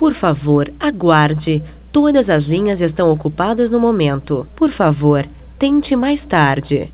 Por favor, aguarde. Todas as linhas estão ocupadas no momento. Por favor, tente mais tarde.